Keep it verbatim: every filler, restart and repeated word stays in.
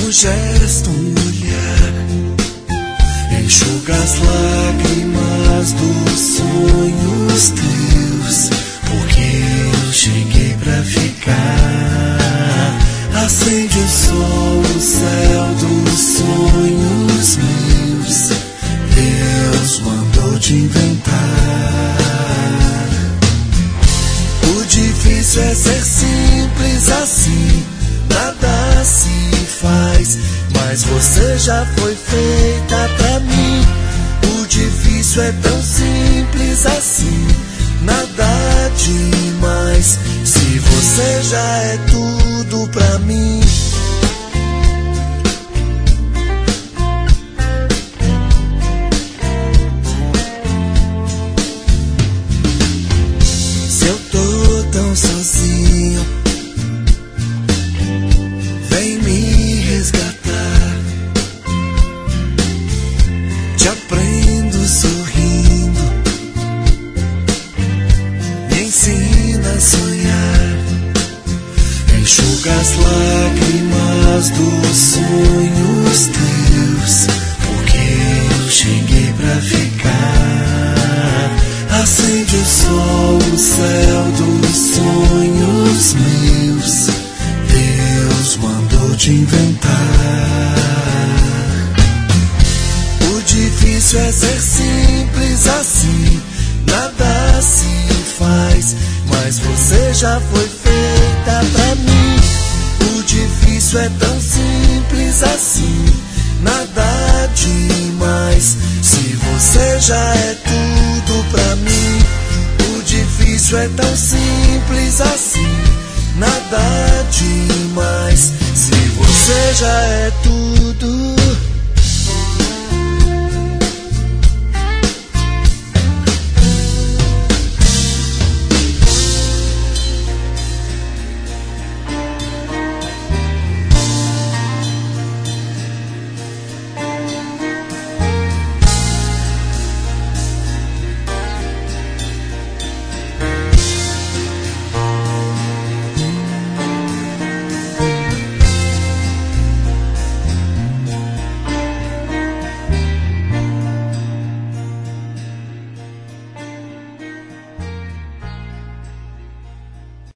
um gesto, um olhar, enxuga as lágrimas dos sonhos teus, porque eu cheguei pra ficar. Acende o sol, o céu dos sonhos meus, Deus mandou te inventar. O difícil é ser simples assim, nada se faz, mas você já foi feita pra mim. O difícil é tão simples assim, nada demais, se você já é tudo pra mim. Se eu tô tão sozinho, vem me resgatar. Te aprendo sorrindo, me ensina a sonhar, enxuga as lágrimas dos sonhos teus, porque eu cheguei pra ficar. Acende o sol, o céu dos sonhos meus, Deus mandou te inventar. O difícil é ser simples assim, nada se faz, mas você já foi feita pra mim. O difícil é tão simples assim, nada demais, se você já é tudo pra mim. O difícil é tão simples assim, nada demais, se você já é tudo.